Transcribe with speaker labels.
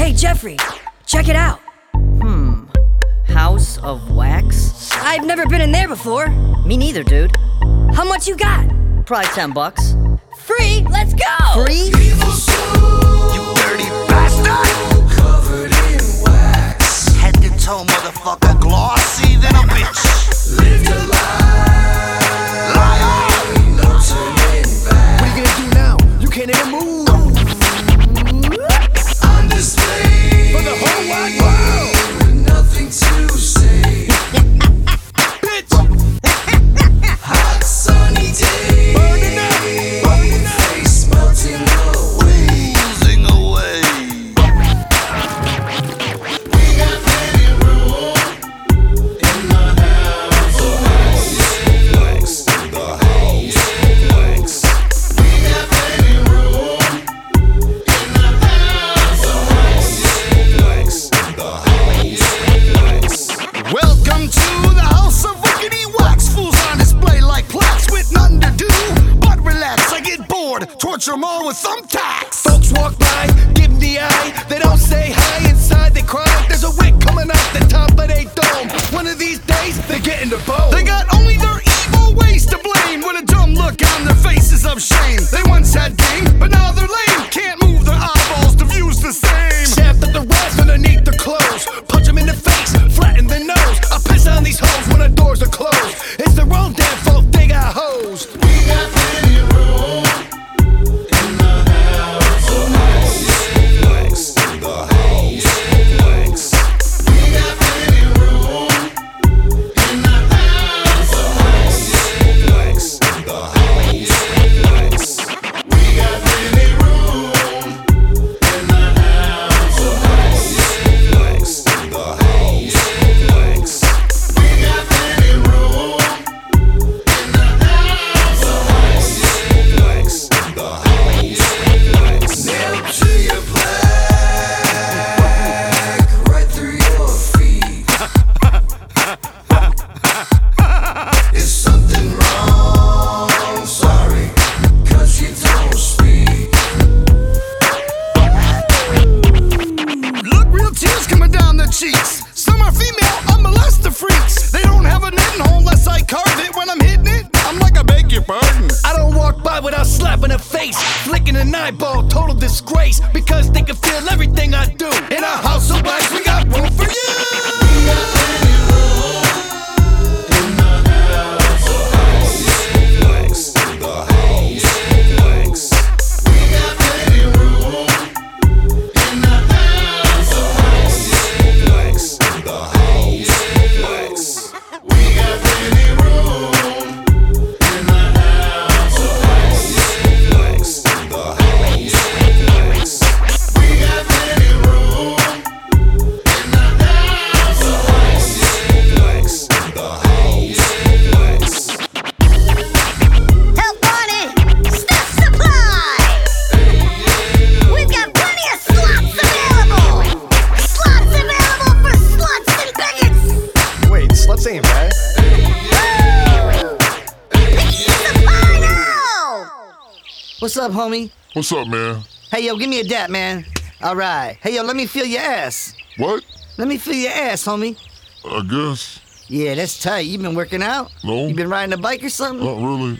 Speaker 1: Hey, Jeffrey, check it out.
Speaker 2: House of Wax?
Speaker 1: I've never been in there before.
Speaker 2: Me neither, dude.
Speaker 1: How much you got?
Speaker 2: Probably $10.
Speaker 1: Free? Let's go!
Speaker 2: Free?
Speaker 3: You dirty bastard! Covered in wax. Head to toe, motherfucker. Glossy than a bitch. Live your life. Liar! Ain't no turning back.
Speaker 4: What are you gonna do now? You can't even move.
Speaker 3: On display
Speaker 4: For the whole wide world.
Speaker 3: with nothing to say.
Speaker 4: Bitch!
Speaker 3: Hot sunny day.
Speaker 4: Burning up.
Speaker 3: Face melting away. Losing away. We got plenty room in the house of wax. In the house of wax. We got plenty room in the house of wax. In the house of wax. Welcome to the house of wickedy wax. Fools on display like plaques with nothing to do but relax. I get bored, torture them all with thumbtacks.
Speaker 4: Folks walk by, give them the eye. They don't say hi, inside they cry. There's a wick coming out the top of their dome. One of these days, they're getting the bone.
Speaker 3: They got only their evil ways to blame, with a dumb look on their faces of shame. They once had game, but now they're lame. Can't move their eyeballs, the view's the same.
Speaker 4: Shaft of the rats underneath the clothes. Punch them in the face, flatten the nose. I piss on these hoes when the doors are closed. It's their own damn fault, they got hosed.
Speaker 3: We got plenty room in the house of wax. In the house of wax. We got plenty room in the house of wax. In the house of wax. We got plenty room in the house of wax. In the house of wax. We got plenty room in the house of wax. In the house of wax. Nailed to your black, right through your feet. Is something wrong? Sorry, 'cause you don't speak. Look, real tears coming down their cheeks. Some are female, unmolested freaks. They don't have a knitting hole unless I carve it. When I'm hitting it, I'm like, I beg your pardon.
Speaker 4: I don't walk by without slapping a face, flicking an eyeball, total disgrace. Because they can feel everything I do. In our house of wax, we got room for you.
Speaker 3: We got plenty room in the house of wax. In the house of wax. We got plenty room in the house of wax. In the house of wax. We got plenty room in the house of wax. In the house of wax. We got plenty room in the house of wax. In the house of wax.
Speaker 5: Help Bonnie! Stuff supply! We've got plenty of slots available! Slots available for sluts and bigots!
Speaker 4: Wait, sluts ain't bad.
Speaker 5: Woo! Picky supply now!
Speaker 2: What's up, homie?
Speaker 6: What's up, man?
Speaker 2: Hey, yo, give me a dap, man. All right. Hey, yo, let me feel your ass.
Speaker 6: What?
Speaker 2: Let me feel your ass, homie.
Speaker 6: I guess.
Speaker 2: Yeah, that's tight. You been working out?
Speaker 6: No.
Speaker 2: You been riding a bike or something?
Speaker 6: Not really.